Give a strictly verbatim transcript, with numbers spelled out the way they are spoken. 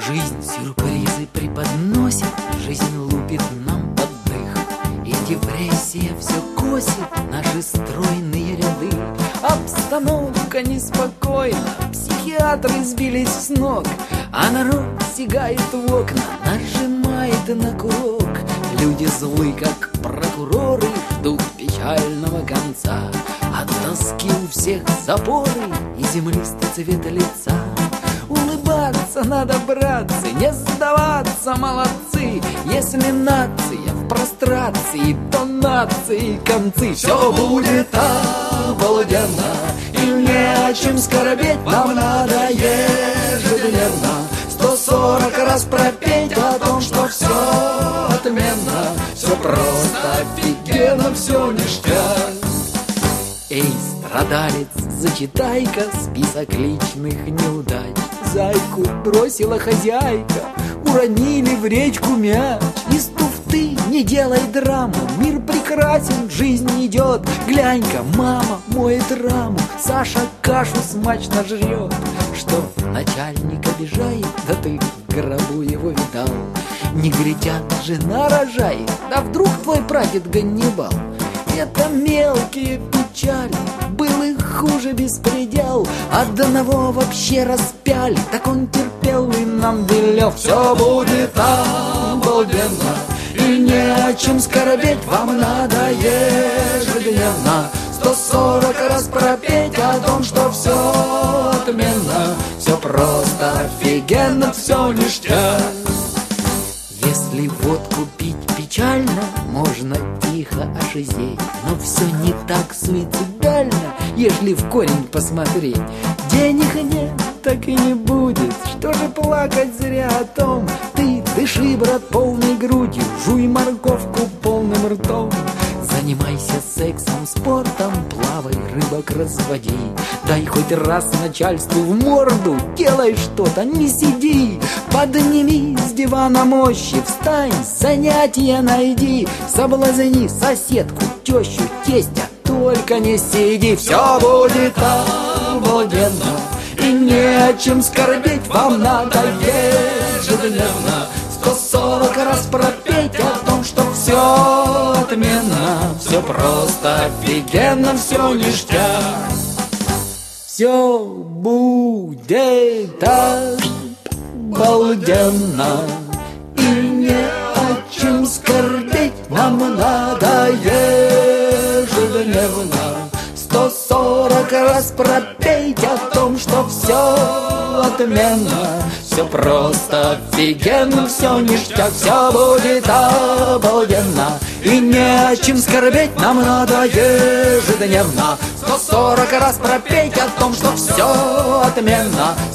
Жизнь сюрпризы преподносит, жизнь лупит нам под дых, и депрессия все косит наши стройные ряды. Обстановка неспокойна, психиатры сбились с ног, а народ сигает в окна, нажимает на курок. Люди злы, как прокуроры, ждут печального конца. От тоски у всех запоры и землистый цвет лица. Улыбаться надо, братцы, не сдаваться, молодцы. Если нация в прострации, то нации концы. Все будет обалденно, и не о чем скорбеть. Нам надо ежедневно сто сорок раз пропеть о том, что все отменно, все просто офигенно, все ништяк. Эй, страдалец, зачитай-ка список личных неудач. Зайку бросила хозяйка, уронили в речку мяч. Из туфты не делай драму, мир прекрасен, жизнь идет. Глянь-ка, мама моет раму, Саша кашу смачно жрет. Что начальник обижает, да ты в гробу его видал. Негритят жена рожает, да вдруг твой прадед Ганнибал. Это мелкие печали, был их хуже беспредел. Одного вообще распяли, так он терпел и нам велел. Все будет обалденно, и не о чем скорбеть. Вам надо ежедневно сто сорок раз пропеть о том, что все отменно, все просто офигенно, все ништяк. Если водку пить печально, можно тихо ошизеть, но все не так суицидально, ежели в корень посмотреть. Денег нет, так и не будет, что же плакать зря о том. Ты дыши, брат, полной грудью, жуй морковку полным ртом. Занимайся сексом, спортом, плавай, рыбок разводи. Дай хоть раз начальству в морду, делай что-то, не сиди. Подними с дивана мощи, встань, занятия найди. Соблазни соседку, тещу, тестя, только не сиди. Все будет обалденно, и не о чем скорбеть. Вам надо ежедневно сто сорок раз пропеть о том, что все отменно, все просто офигенно, все ништяк. Все будет обалденно, и не о чем скорбеть. Нам надо ежедневно сто сорок раз пропеть о том, что все отменно, все просто офигенно, все ништяк. Все будет обалденно, и не о чем скорбеть. Нам надо ежедневно сто сорок раз пропеть о том, что все отменно.